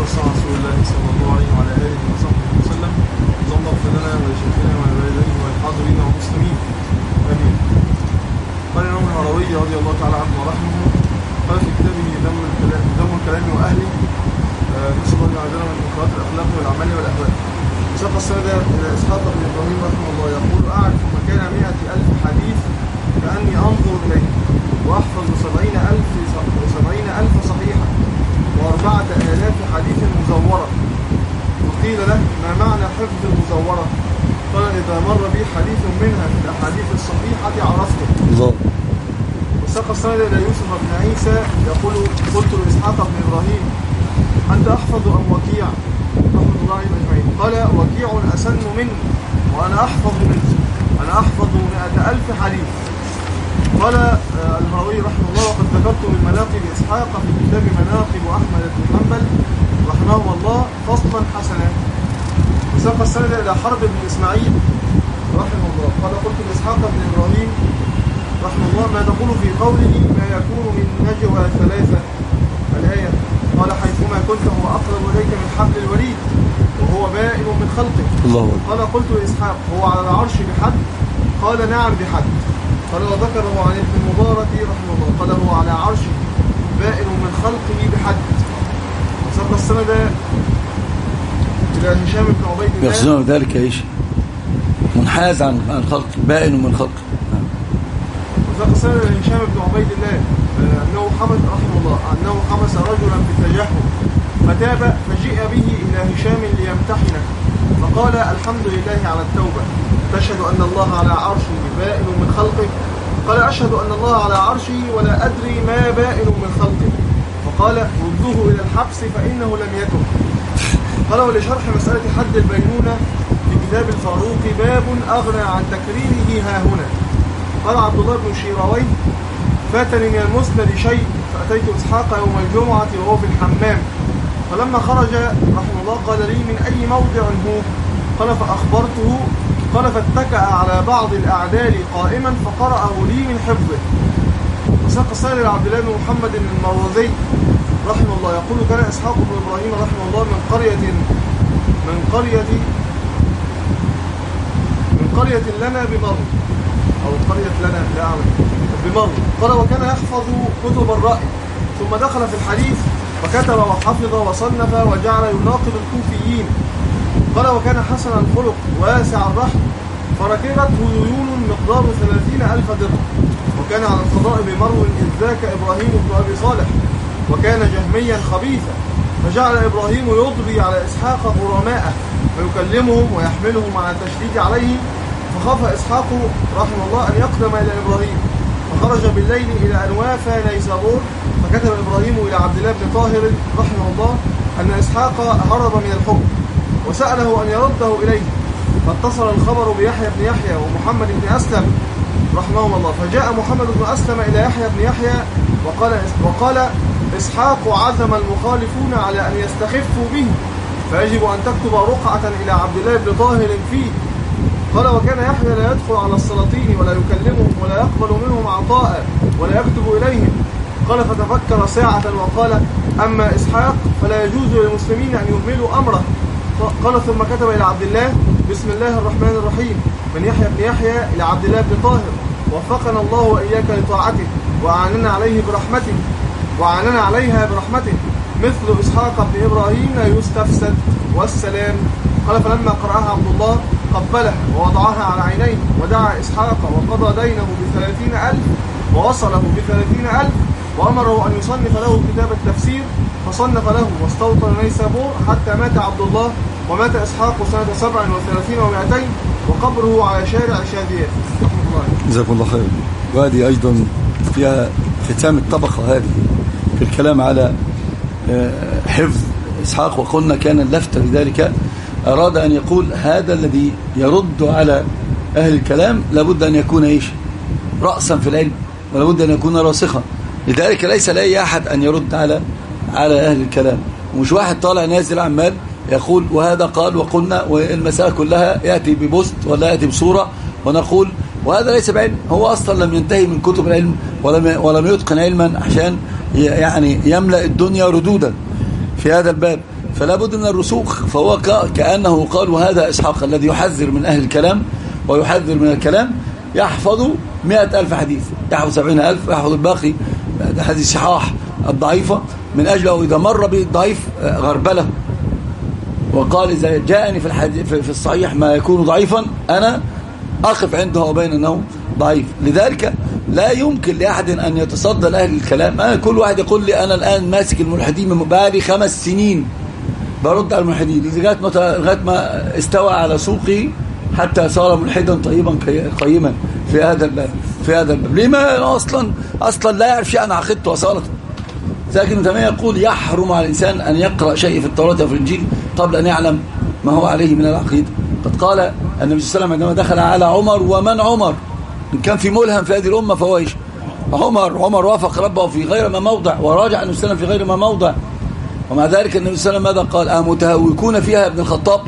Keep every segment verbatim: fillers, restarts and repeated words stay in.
وصحبه رسول الله صلى الله عليه وعلى آله وصحبه وسلم. اللهم اغفر لنا ولشيخنا ولوالديه وللحاضرين والمسلمين آمين. قال الإمام الهروي رضي الله تعالى عنه ورحمه قال في كتابه ذم الكلام ذم الكلام وأهله نسأل الله يعذرنا من منكرات الأخلاق والأعمال والأهواء. ساق السند إلى إسحاق بن إبراهيم رحمه الله يقول: أعرف مكان مئة ألف حديث كأني أنظر إليه، وأحفظ سبعين ألف وسبعين ألف صحيحة وأربعة آلاف حديث مزورة. وقيل له: ما معنى حفظ المزورة؟ قال: إذا مر بي حديث منها في الأحاديث الصحيحة عرفته. الله. وساق السند إلى يوسف بن عيسى يقول: قلت لإسحاق بن إبراهيم: أنت أحفظ أم وكيع؟ رحمة الله عليه أجمعين. قال: وكيع أسن مني وأنا أحفظ منه، أنا أحفظ مئة ألف حديث. قال الهروي رحمه الله: وقد ذكرت من مناقب إسحاق في كتاب مناقب أحمد بن حنبل رحمه الله فصلا حسنا. وساق السند إلى حرب بن إسماعيل رحمه الله قال: قلت لإسحاق بن إبراهيم رحمه الله: ما تقول في قوله ما يكون من نجوى ثلاثة الآية؟ قال: حيثما كنت هو أقرب إليك من حبل الوريد وهو بائن من خلقه. الله. قال: قلت لإسحاق: هو على العرش بحد؟ قال: نعم بحد. قال: وذكره عن ابن المبارك رحمه الله قال: هو على عرشه بائن من خلقه بحد. وساق السند إلى هشام بن عبيد الله يقصدون ذلك ايش؟ منحاز عن الخلق، بائن من خلق. وساق السند إلى هشام بن عبيد الله أنه حمس رحمه الله أنه حمس رجلا في التجهم فتاب، فجيء به إلى هشام ليمتحنه فقال: الحمد لله على التوبة، تشهد أن الله على عرشه بائن من خلقه؟ قال: أشهد أن الله على عرشه ولا أدري ما بائن من خلقه. فقال: ردوه إلى الحبس فإنه لم يتب. قال: ولشرح مسألة حد البينونة في كتاب الفاروق باب أغنى عن تكريره ها هنا. قال عبد الله بن شيراويه: فاتني من المسند شيء فأتيت إسحاق يوم الجمعة وهو في الحمام، فلما خرج رحمه الله قال لي: من أي موضع هو؟ قال: فأخبرته. قال: فاتكأ على بعض الأعدال قائما فقرأه لي من حفظه. وساق السند لعبد الله بن محمد بن المروزي رحمه الله يقول: كان إسحاق بن إبراهيم رحمه الله من قرية من قرية من قرية لنا بمر، أو قرية لنا لا أعلم بمر. قال: وكان يحفظ كتب الرأي ثم دخل في الحديث فكتب وحفظ وصنف وجعل يناقض الكوفيين. قال: وكان حسن الخلق واسع الرحم فركبته ديون مقدار ثلاثين ألف درهم. وكان على القضاء بمرو إذ ذاك إبراهيم بن أبي صالح وكان جهميا خبيثا، فجعل إبراهيم يضري على إسحاق غرماءه فيكلمهم ويحملهم على التشديد عليه، فخاف إسحاق رحمه الله أن يقدم إلى إبراهيم، فخرج بالليل إلى أن وافى نيسابور، فكتب إبراهيم إلى عبد الله بن طاهر رحمه الله أن إسحاق هرب من الحكم وسأله أن يرده إليه، فاتصل الخبر بيحيى بن يحيى ومحمد بن أسلم رحمه الله، فجاء محمد بن أسلم إلى يحيى بن يحيى وقال وقال إسحاق عزم المخالفون على أن يستخفوا به، فيجب أن تكتب رقعة إلى عبد الله بن طاهر فيه. قال: وكان يحيى لا يدخل على السلاطين ولا يكلمهم ولا يقبل منهم عطاء ولا يكتب إليهم. قال: فتفكر ساعة وقال: أما إسحاق فلا يجوز للمسلمين أن يهملوا أمره. قال: ثم كتب إلى عبد الله: بسم الله الرحمن الرحيم، من يحيى بن يحيى إلى عبد الله بن طاهر، وفقنا الله وإياك لطاعته وأعاننا عليه برحمته وأعاننا عليها برحمته، مثل إسحاق بن إبراهيم لا يستفسد، والسلام. قال: فلما قرأها عبد الله قبلها ووضعها على عينيه ودعا إسحاق وقضى دينه بثلاثين ألف ووصله بثلاثين ألف، وأمره أن يصنف له كتاب التفسير، فصنف له واستوطن نيسابور حتى مات عبد الله، ومات إسحاق سنة سبع وثلاثين ومائتين، وقبره على شارع شاديات رحمه الله. جزاكم الله خير. وهذه أيضا فيها ختام الطبقة هذه في الكلام على حفظ إسحاق. وقلنا كان اللفت لذلك أراد أن يقول هذا الذي يرد على أهل الكلام لابد أن يكون إيش؟ رأسا في العلم، ولابد أن يكون راسخا. لذلك ليس لأي أحد أن يرد على على أهل الكلام، ومش واحد طالع نازل عمال يقول وهذا قال وقلنا، والمسألة كلها يأتي ببوست ولا يأتي بصورة ونقول وهذا ليس بعلم. هو أصلا لم ينتهي من كتب العلم ولم ولم يتقن علما عشان يعني يملأ الدنيا ردودا في هذا الباب. فلا بد من الرسوخ. فهو كأنه قال وهذا إسحاق الذي يحذر من أهل الكلام ويحذر من الكلام يحفظ مئة ألف حديث، يحفظ سبعين ألف، يحفظ الباقي حديث صحاح الضعيفة من أجله إذا مر به الضعيف غربله. وقال إذا جاءني في الحديث في الصحيح ما يكون ضعيفا أنا أقف عنده وبين أنه ضعيف. لذلك لا يمكن لأحد أن يتصدى لأهل الكلام. أنا كل واحد يقول لي أنا الآن ماسك الملحدين من بقالي خمس سنين برد على الملحدين لغاية ما استوى على سوقي حتى صار ملحدا طيبا قيما في هذا الباب في هذا الباب. لما أصلا أصلا لا يعرف شيئا عن عقيدته وصالته. لكن ابن تيمية يقول يحرم على الإنسان أن يقرأ شيء في التوراة أو في الإنجيل قبل أن يعلم ما هو عليه من العقيدة. قد قال النبي صلى الله عليه وسلم عندما دخل على عمر ومن عمر إن كان في ملهم في هذه الأمة فهو إيش؟ عمر عمر وافق ربه في غير ما موضع وراجع النبي صلى الله عليه وسلم في غير ما موضع. ومع ذلك النبي صلى الله عليه وسلم ماذا قال؟ أمتهوكون فيها ابن الخطاب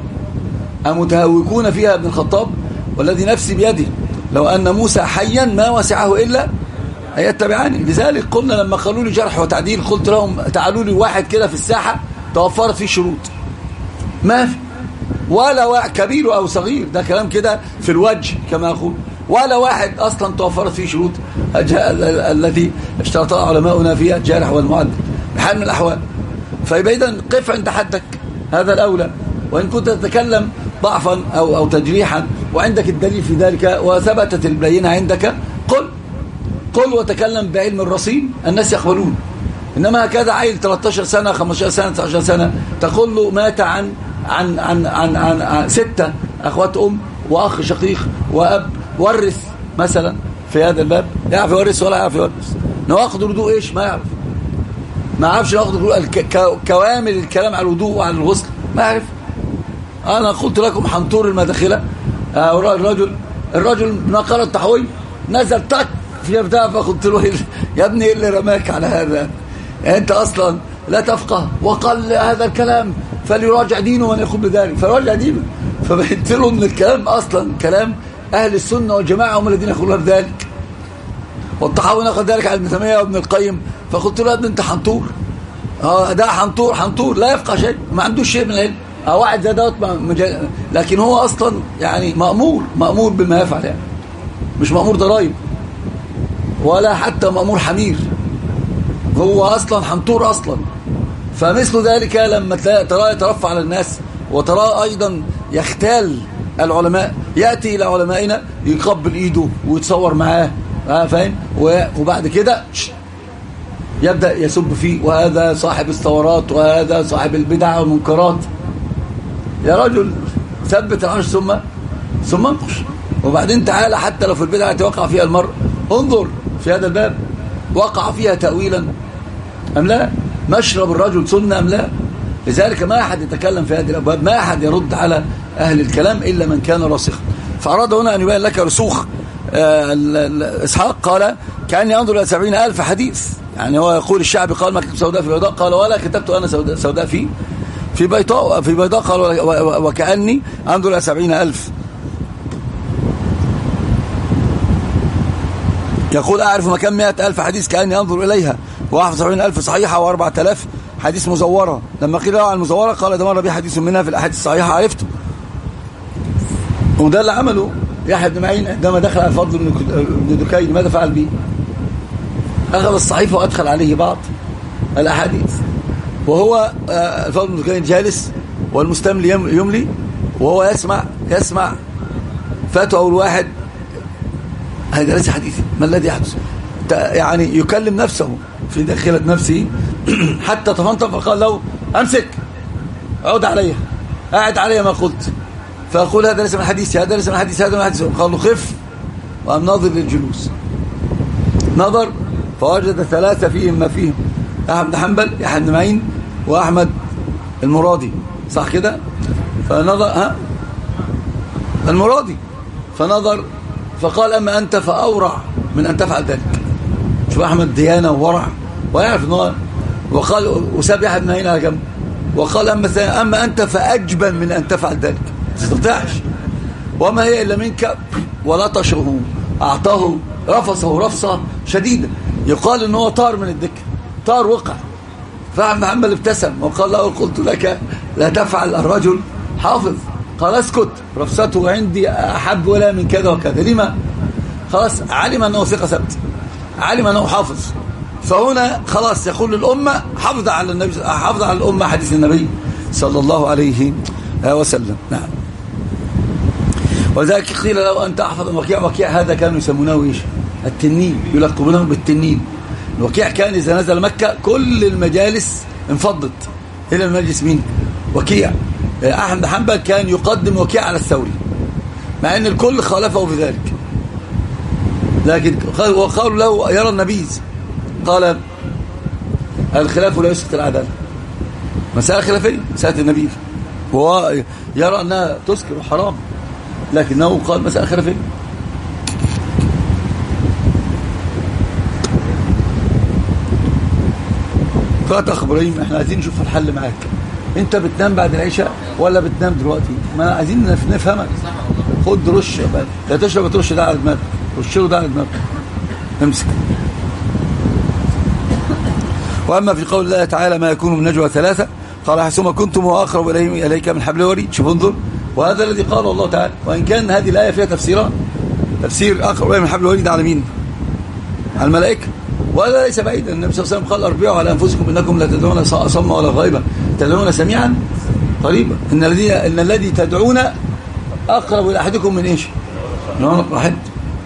أمتهوكون فيها ابن الخطاب والذي نفسي بيده لو أن موسى حيا ما وسعه إلا أن يتبعني. لذلك قلنا لما قالوا لي جرح وتعديل قلت لهم تعالوا لي واحد كده في الساحة توفرت فيه شروط ما في ولا واحد كبير أو صغير، ده كلام كده في الوجه كما أقول، ولا واحد أصلا توفرت فيه شروط التي اشترطها علماؤنا فيها الجارح والمعدل بحال من الأحوال. فيبقى إذن قف عند حدك هذا الأولى. وإن كنت تتكلم ضعفا أو, أو تجريحا وعندك الدليل في ذلك وثبتت البينة عندك قل قل وتكلم بعلم الرصين الناس يقبلون. إنما هكذا عيل ثلاثة عشر سنة خمسة عشر سنة تسعة عشر سنة تقول له مات عن عن عن عن, عن, عن ستة أخوات أم وأخ شقيق وأب ورث مثلا في هذا الباب يعرف يورث ولا يعرف يورث. نواقض الوضوء إيش ما يعرف ما يعرفش نواقض الوضوء كوامل الكلام على الوضوء وعلى الغسل ما يعرف. أنا قلت لكم حنطور المداخلة الرجل الرجل نقل التحوي نزل تك في بتاع فقلت له يا ابني ايه اللي رماك على هذا؟ يعني انت اصلا لا تفقه وقال هذا الكلام فليراجع دينه من يقول بذلك فراجع دينه. فبينت له ان الكلام اصلا كلام اهل السنه والجماعه هم الذين يقولون بذلك. والطحاوي نقل ذلك على ابن تيميه وابن القيم فقلت له يا ابني انت حنطور اه ده حنطور حنطور لا يفقه شيء ما عندوش شيء من العلم اه واحد زي دوت لكن هو اصلا يعني مأمور مأمور بما يفعل يعني مش مأمور ضرائب ولا حتى مأمور حمير هو أصلا حنطور أصلا. فمثل ذلك لما تراه يترفع على الناس وتراه أيضا يختال العلماء يأتي إلى علمائنا يقبل إيده ويتصور معاه فاهم وبعد كده يبدأ يسب فيه وهذا صاحب الثورات وهذا صاحب البدع والمنكرات. يا رجل ثبت العرش ثم ثم انقش وبعدين تعالى حتى لو في البدعة التي وقع فيها المرء انظر في هذا الباب وقع فيها تأويلا أم لا؟ مشرب الرجل سنة أم لا؟ لذلك ما أحد يتكلم في هذه الأبواب ما أحد يرد على أهل الكلام إلا من كان راسخا. فأراد هنا أن يبين لك رسوخ إسحاق قال كأني أنظر إلى سبعين ألف حديث. يعني هو يقول الشعبي قال ما كتبت سوداء في بيضاء قال ولا كتبت أنا سوداء في في بيضاء في بيضاء قال وكأني أنظر إلى سبعين ألف. يقول أعرف مكان مئة ألف حديث كأني أنظر إليها وأحفظ سبعين ألف صحيحة وأربعة آلاف حديث مزورة. لما قيل له عن المزورة قال ده مر بي حديث منها في الأحاديث الصحيحة عرفته. وده اللي عمله يحيى بن معين عندما دخل على الفضل بن دكين ماذا فعل به؟ أخذ الصحيفة وأدخل عليه بعض الأحاديث وهو الفضل بن دكين جالس والمستملي يملي وهو يسمع يسمع فاته أول واحد هذا ليس حديثي ما الذي يحدث يعني يكلم نفسه في داخلة نفسه حتى تفنطم فقال له أمسك عود علي قاعد علي ما قلت فأقول هذا ليس من حديثي هذا ليس من حديثي هذا من حديثي قال له خف وأم ناظر للجلوس نظر فوجد ثلاثة فيهم ما فيهم أحمد بن حنبل يحيى بن معين وأحمد المرادي صح كده فنظر ها المرادي فنظر فقال أما أنت فأورع من أن تفعل ذلك. شوف أحمد ديانة وورع ويعرف أنه وقال وساب يحيى بن معين على جنب وقال أما, أما أنت فأجبن من أن تفعل ذلك ما تستطيعش وما هي إلا منك ولطشه أعطاه رفصه رفصة شديدة يقال أنه طار من الدكة طار وقع فأحمد حنبل ابتسم وقال له قلت لك لا تفعل، الرجل حافظ. قال اسكت، رفسته عندي أحب ولا من كذا وكذا. لما؟ خلاص علم أنه ثقة ثبت، علم أنه حافظ. فهنا خلاص يقول للأمة حافظ على النبي، حافظ على الأمة حديث النبي صلى الله عليه وسلم. نعم. وذلك قيل له أنت أحفظ وكيع. وكيع هذا كانوا يسمونه إيش؟ التنين، يلقبونه بالتنين. وكيع كان إذا نزل مكة كل المجالس انفضت إلى المجلس مين؟ وكيع. أحمد حنبل كان يقدم وكيع على الثوري مع أن الكل خالفه في ذلك، لكن وقالوا له يرى النبيذ، قال الخلاف لا يسقط العدالة. مسألة خلافية، مسألة النبيذ، هو يرى أنها تسكر وحرام، لكنه قال مسألة خلافية. قالت أخ إبراهيم احنا عايزين نشوف الحل معاك، انت بتنام بعد العشاء ولا بتنام دلوقتي؟ ما عايزين نفهمك. خد رش بقى. لا تشرب ترش ده على دماغك، رش له ده على دماغك، امسك. واما في قول الله تعالى ما يكون من نجوى ثلاثه قال حسما كنتم واقرب اليه اليك من حبل الوريد. شوف انظر، وهذا الذي قال الله تعالى، وان كان هذه الايه فيها تفسيران. تفسير اقرب اليه من حبل الوريد على مين؟ على الملائكه. وهذا ليس بعيدا، النبي صلى الله عليه وسلم قال اربعوا على انفسكم انكم لا تدعون اصم ولا غائبا تدعون سميعا قريبا. ان الذي ان الذي تدعون اقرب الى احدكم من ايش؟ من عنق واحد.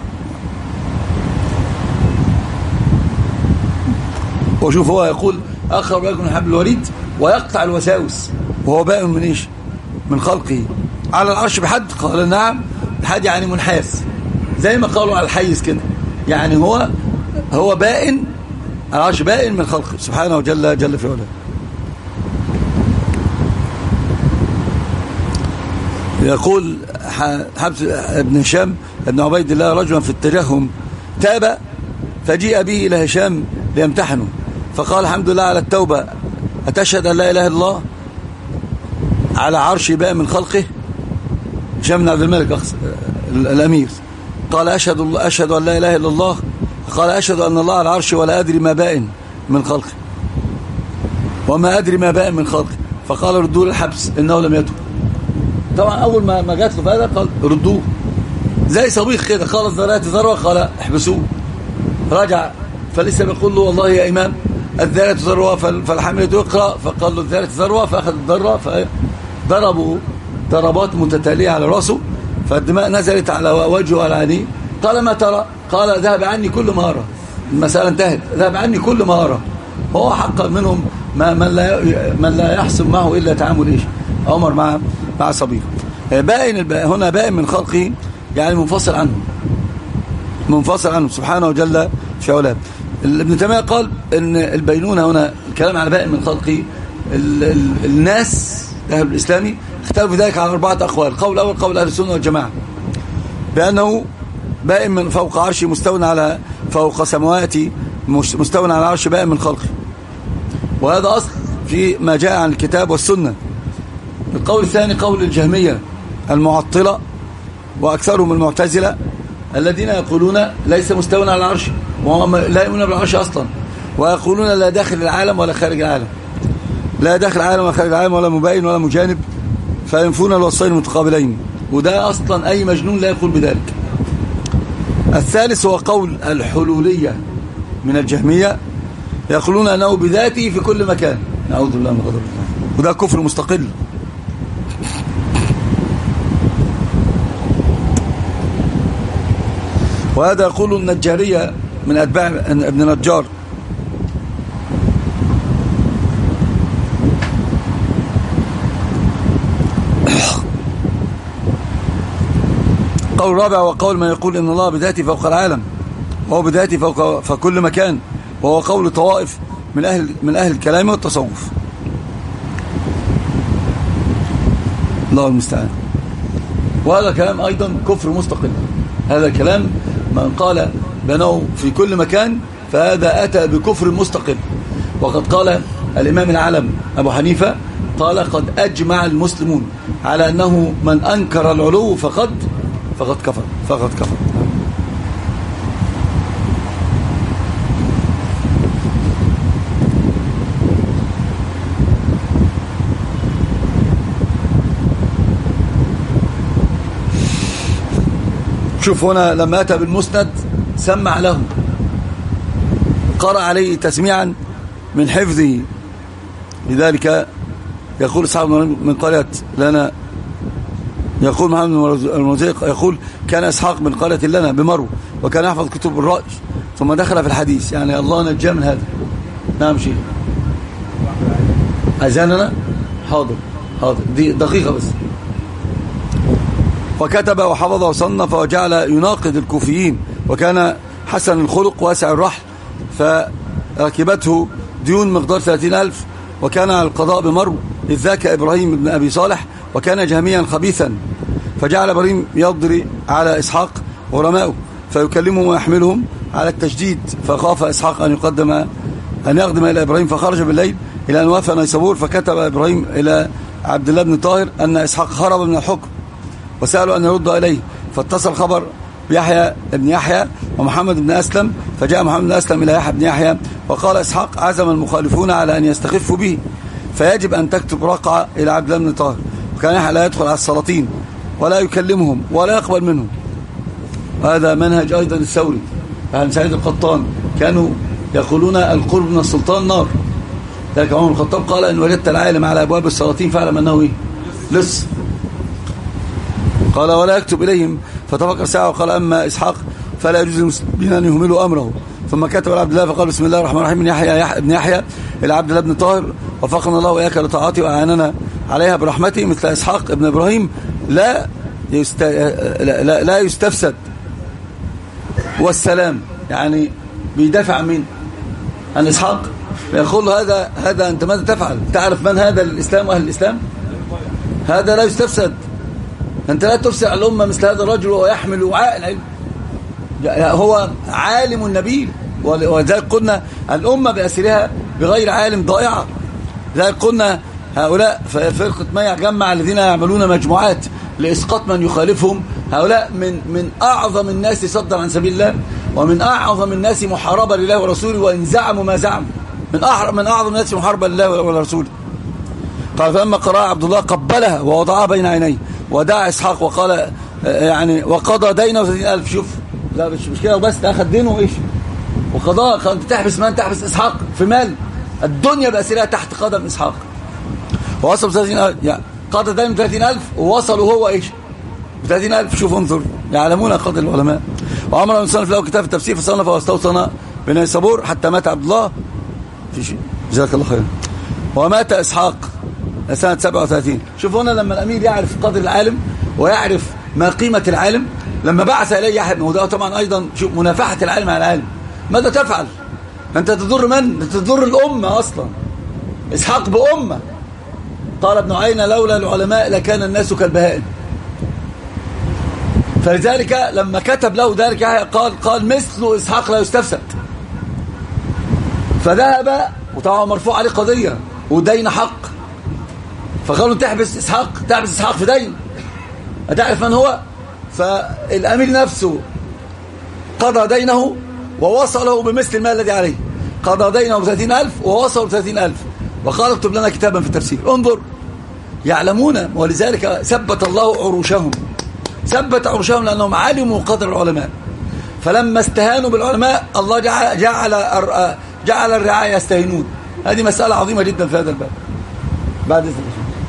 وشوف هو يقول اقرب اليكم من حبل الوريد ويقطع الوساوس، وهو بائن من ايش؟ من خلقه. على العرش بحد؟ قال نعم، بحد يعني منحاس، زي ما قالوا على الحيز كده، يعني هو هو بائن، العرش بائن من خلقه سبحانه وجل جل في علاه. يقول حبس ابن هشام ابن عبيد الله رجلا في التجهم تاب فجيء به إلى هشام ليمتحنه، فقال الحمد لله على التوبة، أتشهد أن لا إله إلا الله؟ على عرش بائن من خلقه. هشام بن عبد الملك الأمير قال أشهد, الله أشهد أن لا إله إلا الله. قال أشهد أن الله على العرش ولا أدري ما بائن من خلقه، وما أدري ما بائن من خلقه. فقال ردوا له الحبس إنه لم يتب. طبعا أول ما ما جات له فهذا قال ردوه، زي صبيخ كده، قال الذرات ذروة، قال احبسوه. رجع فلسه بيقول له والله يا إمام الذرات ذروة فالحاملة يقرأ، فقال له الذرات ذروة، فأخذ الذرة فضربوا ضربات متتالية على رأسه، فالدماء نزلت على وجهه وعلى عينيه. قال ما ترى؟ قال ذهب عني كل ما أرى. المسألة انتهت، ذهب عني كل ما أرى. هو حقق منهم ما من لا من لا يحصل معه إلا تعامل إيش؟ عمر مع مع صبيه. بائن هنا بائن من خلقه، يعني منفصل عنه، منفصل عنه سبحانه وجل في علاه. ابن تيمية قال ان البينونة هنا الكلام على بائن من خلقه. ال ال الناس أهل الإسلامي اختلفوا ذلك على أربعة أقوال. القول الأول قول أهل السنة والجماعة بأنه بائن من فوق عرشه مستوى على فوق سماواته مستوى على عرش بائن من خلقه، وهذا أصل في ما جاء عن الكتاب والسنة. القول الثاني قول الجهمية المعطلة وأكثرهم المعتزلة الذين يقولون ليس مستوى على العرش، وهم لا يؤمنون بالعرش أصلا، ويقولون لا داخل العالم ولا خارج العالم، لا داخل العالم ولا خارج العالم، ولا مباين ولا مجانب، فينفون الوصفين المتقابلين، وده أصلا أي مجنون لا يقول بذلك. الثالث هو قول الحلولية من الجهمية، يقولون أنه بذاته في كل مكان، نعوذ بالله من غضب الله، وده كفر مستقل. وهذا يقول النجارية من أتباع ابن نجار. قول رابع وقول من يقول إن الله بذاته فوق العالم، وهو بذاته فوق فكل مكان، وهو قول طوائف من أهل من أهل الكلام والتصوف. الله المستعان. وهذا كلام أيضا كفر مستقل. هذا كلام من قال بأنه في كل مكان فهذا أتى بكفر مستقل. وقد قال الإمام العالم أبو حنيفة قال قد أجمع المسلمون على أنه من أنكر العلو فقد فقد كفر فقد كفر. شوف هنا لما أتى بالمسند سمع له، قرأ عليه تسميعا من حفظه. لذلك يقول إسحاق من قرية لنا، يقول محمد المرزيق يقول كان إسحاق من قرية لنا بمرو وكان يحفظ كتب الرأي ثم دخل في الحديث. يعني الله نجاه من هذا. نعم شيء أذاننا حاضر حاضر دي دقيقة بس. وكتب وحفظ وصنف وجعل يناقض الكوفيين، وكان حسن الخلق واسع الرحل، فركبته ديون مقدار ثلاثين ألف، وكان على القضاء بمرو إذ ذاك إبراهيم بن أبي صالح وكان جهميا خبيثا، فجعل إبراهيم يضري على إسحاق ورماؤه فيكلمهم ويحملهم على التشديد، فخاف إسحاق أن يقدم أن يقدم إلى إبراهيم، فخرج بالليل إلى أن وافى نيسابور، فكتب إبراهيم إلى عبد الله بن طاهر أن إسحاق هرب من الحكم وسألوا أن يرد إليه، فاتصل خبر بيحيى بن يحيى ومحمد بن أسلم، فجاء محمد بن أسلم إلى يحيى بن يحيى وقال إسحاق عزم المخالفون على أن يستخفوا به، فيجب أن تكتب رقعة إلى عبد الله بن طاهر. وكان يحيى لا يدخل على السلاطين ولا يكلمهم ولا يقبل منهم. هذا منهج أيضا الثوري عن سعيد القطان، كانوا يقولون القرب من السلطان نار. ذلك عمر بن الخطاب قال إن وجدت العالم على أبواب السلاطين فاعلم أنه إيه؟ لص. قال ولا يكتب إليهم، فتفكر ساعة وقال أما إسحاق فلا يجوز للمسلمين أن يهملوا أمره. ثم كتب لعبد الله فقال بسم الله الرحمن الرحيم من يحيى بن يحيى إلى عبد الله بن طاهر، وفقنا الله وإياك لطاعته وأعاننا عليها برحمته، مثل إسحاق ابن إبراهيم لا يست... لا, لا يستفسد. والسلام يعني بيدافع عن مين؟ عن إسحاق. يقول له هذا هذا أنت ماذا تفعل؟ تعرف من هذا الإسلام وأهل الإسلام؟ هذا لا يستفسد. أنت لا تفسر على الأمة مثل هذا الرجل وهو يحمل وعاء العلم، هو عالم نبيل. ولذلك قلنا الأمة بأسرها بغير عالم ضائعة. لذلك قلنا هؤلاء فرقة ما يجمع الذين يعملون مجموعات لإسقاط من يخالفهم، هؤلاء من من أعظم الناس صدا عن سبيل الله، ومن أعظم الناس محاربة لله ورسوله، وإن زعموا ما زعموا من من أعظم الناس محاربة لله ورسوله. قال فلما قرأ عبد الله قبلها ووضعها بين عينيه ودعا إسحاق وقال يعني وقضى دينه ثلاثين ألف. شوف لا مش مش كده وبس، ده أخذ دينه إيش وقضاء. أنت تحبس من؟ تحبس إسحاق في مال الدنيا بأسرها تحت قدم إسحاق. ووصل ثلاثين ألف يعني قضى دينه ثلاثين ألف ووصلوا هو إيش ثلاثين ألف. شوف انظر يعلمون قدر العلماء. وأمر أن يصنف له كتاب التفسير فصنف واستوطن بنيسابور حتى مات عبد الله في شيء جزاك الله خيرا. ومات إسحاق سنة سبعة وثلاثين. شوف هنا لما الأمير يعرف قدر العالم ويعرف ما قيمة العالم، لما بعث إليه يحيى، وده طبعا أيضا شوف منافحة العالم على العالم. ماذا تفعل؟ أنت تضر من؟ أنت تضر الأمة أصلا. إسحاق بأمة. قال ابن عيينة لولا العلماء لكان الناس كالبهائم. فلذلك لما كتب له ذلك قال قال مثل إسحاق لا يستفسد. فذهب وطبعا مرفوع عليه قضية ودين حق، فقالوا تحبس إسحاق، تحبس إسحاق في دين، أتعرف من هو؟ فالأمير نفسه قضى دينه ووصله بمثل المال الذي عليه. قضى دينه بثلاثين ألف ووصله بثلاثين ألف، وقال اكتب لنا كتابا في التفسير. انظر يعلمون. ولذلك ثبت الله عروشهم، ثبت عروشهم لأنهم علموا قدر العلماء. فلما استهانوا بالعلماء الله جعل جعل, جعل الرعاية يستهينون. هذه مسألة عظيمة جدا في هذا الباب. بعد إذن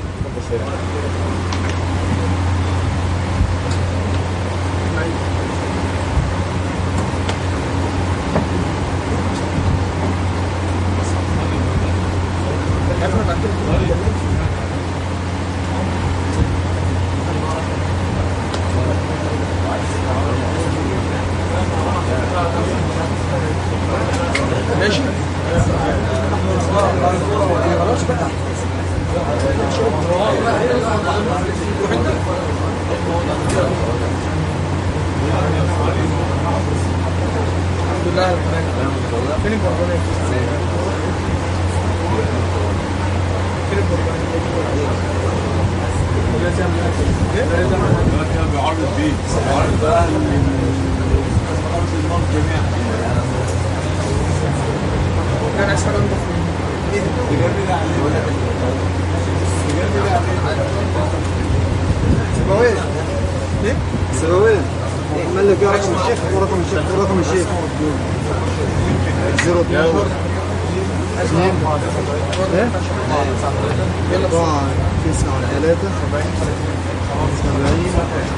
ماشي. كان اسفل سبوين. ايه؟ سبوين. اللي فيها رقم الشيخ ورقم الشيخ ورقم الشيخ صفر اتناشر اثنين أربعة تسعة ثلاثة سبعين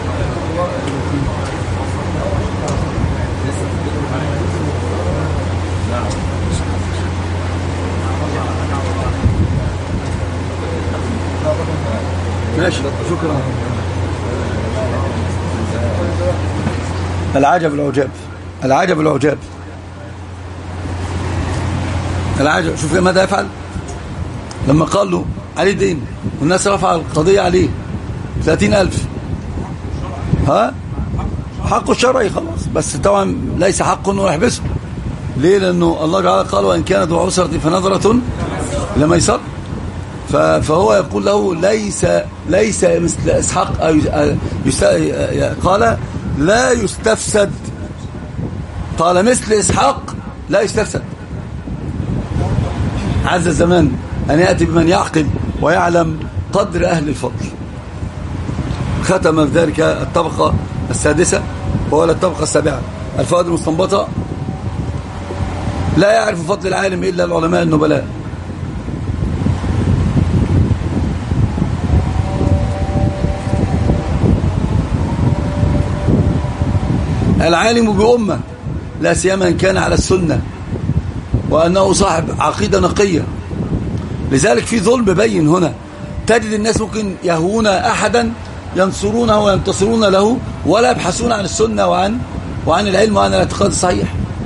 ماشي شكرا. العجب العجاب العجب العجاب العجب. شوف ماذا يفعل لما قال له عليه دين والناس رفع القضية عليه ثلاثين ألف. ها حقه الشرعي خلاص، بس طبعا ليس حقه انه يحبسه. ليه؟ لانه الله تعالى قال وان كان ذو عسرة فنظرة الى ميسر. فهو يقول له ليس ليس مثل اسحاق قال لا يستفسد. قال مثل اسحاق لا يستفسد. عز الزمان ان ياتي بمن يعقل ويعلم قدر اهل الفضل. ختم في ذلك الطبقه السادسه ولا الطبقه السابعه. الفوائد المستنبطه: لا يعرف فضل العالم الا العلماء النبلاء. العالم بأمة لا سيما إن كان على السنة وأنه صاحب عقيدة نقية. لذلك في ظلم بين هنا. تجد الناس ممكن يهوون أحدا ينصرونه وينتصرون له ولا يبحثون عن السنة وعن وعن العلم وعن الاعتقاد الصحيح.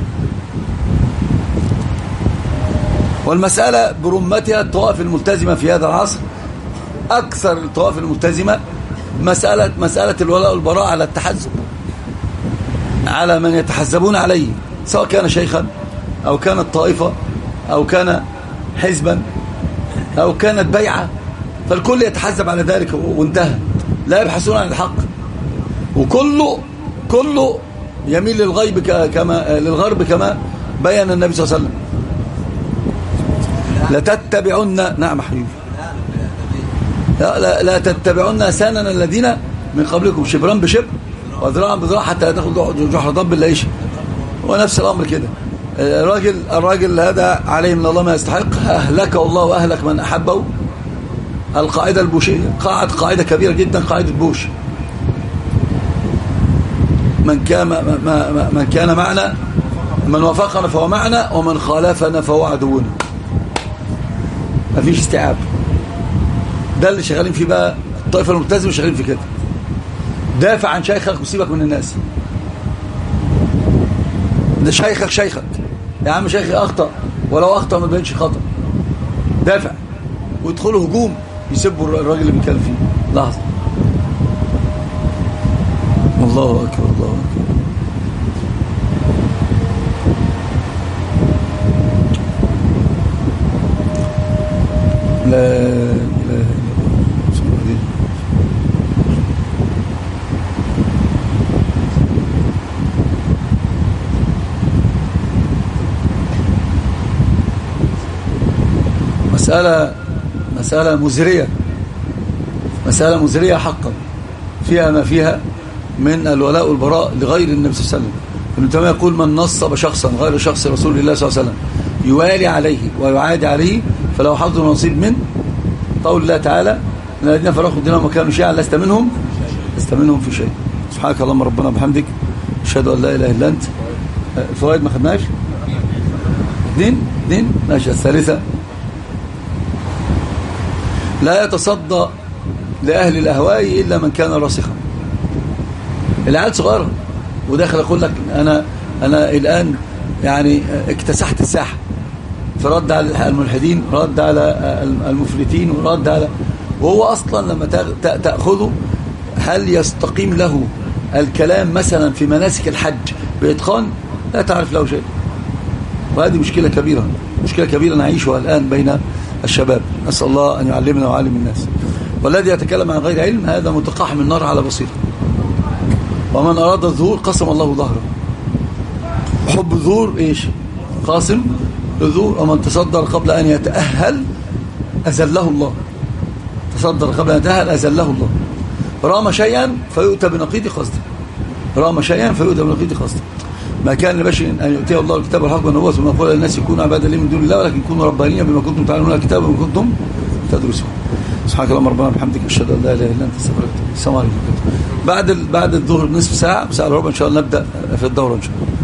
والمسألة برمتها الطوائف الملتزمة في هذا العصر أكثر الطوائف الملتزمة مسألة مسألة الولاء والبراء على التحزب، على من يتحزبون عليه، سواء كان شيخا أو كانت طائفة أو كان حزبا أو كانت بيعة، فالكل يتحزب على ذلك وانتهى. لا يبحثون عن الحق، وكله كله يميل للغيب كما للغرب كما بيّن النبي صلى الله عليه وسلم. لتتبعن نعم حبيبي لا, لا, لا تتبعن سنن الذين من قبلكم شبرا بشبر وذراعا بذراع حتى تاخذوا جحر ضب الا ايش. ونفس الامر كده. الراجل الراجل هذا عليه من الله ما يستحق. اهلك الله واهلك من احبه. القاعده البوشيه قاعده قاعده كبيره جدا، قاعده بوش. من كان ما من كان معنا من وافقنا فهو معنا ومن خالفنا فهو عدونا. ما فيش استيعاب. ده اللي شغالين فيه بقى الطائفه الملتزمه، شغالين في كده. دافع عن شيخك وسيبك من الناس. ده شيخك شيخك يا عم. شيخي اخطا، ولو اخطا ما تبينش خطا. دافع ويدخلوا هجوم يسبوا الراجل اللي بيتكلم فيه. لحظه. الله اكبر الله اكبر. لا اله الا الله. مسألة مسألة مزرية مسألة مزرية حقا، فيها ما فيها من الولاء والبراء لغير النبي صلى الله عليه وسلم. ابن تيمية يقول من نصب شخصا غير شخص رسول الله صلى الله عليه وسلم يوالي عليه ويعادي عليه فله حظ ونصيب من قول الله تعالى ان الذين فرقوا دينهم وكانوا شيعا لست منهم لست منهم في شيء. سبحانك اللهم ربنا وبحمدك اشهد ان لا اله الا انت. الفوائد ما خدناش. دين دين ماشي. الثالثة: لا يتصدى لأهل الأهواء إلا من كان راسخا. العيال صغيرة وداخل أقول لك أنا أنا الآن يعني اكتسحت الساحة، فرد على الملحدين، رد على المفلتين، ورد على، وهو أصلا لما تأخذه هل يستقيم له الكلام مثلا في مناسك الحج بإتقان؟ لا تعرف له شيء. وهذه مشكلة كبيرة، مشكلة كبيرة نعيشها الآن بين الشباب. نسأل الله أن يعلمنا ويعلم الناس. والذي يتكلم عن غير علم هذا متقاحم النار على بصيرة. ومن أراد الظهور قسم الله ظهره. حب الظهور إيش؟ قاسم الظهور. ومن تصدر قبل أن يتأهل أزله الله. تصدر قبل أن يتأهل أزله الله. رام شيئا فيؤتى بنقيض قصده. رغم شيئا فيؤتى من الخيط خاصة. ما كان لبشر أن يؤتيه الله الكتاب والحكم والنبوة ثم يقول للناس يكونوا عبادا لي من دون الله ولكن كونوا ربانيين بما كنتم تعلمون الكتاب وما كنتم تدرسون. سبحانك اللهم ربنا وبحمدك أشهد أن لا إله إلا أنت أستغفرك. السلام عليكم. بعد بعد الظهر نصف ساعة ساعة ربع إن شاء الله نبدأ في الدورة إن شاء الله.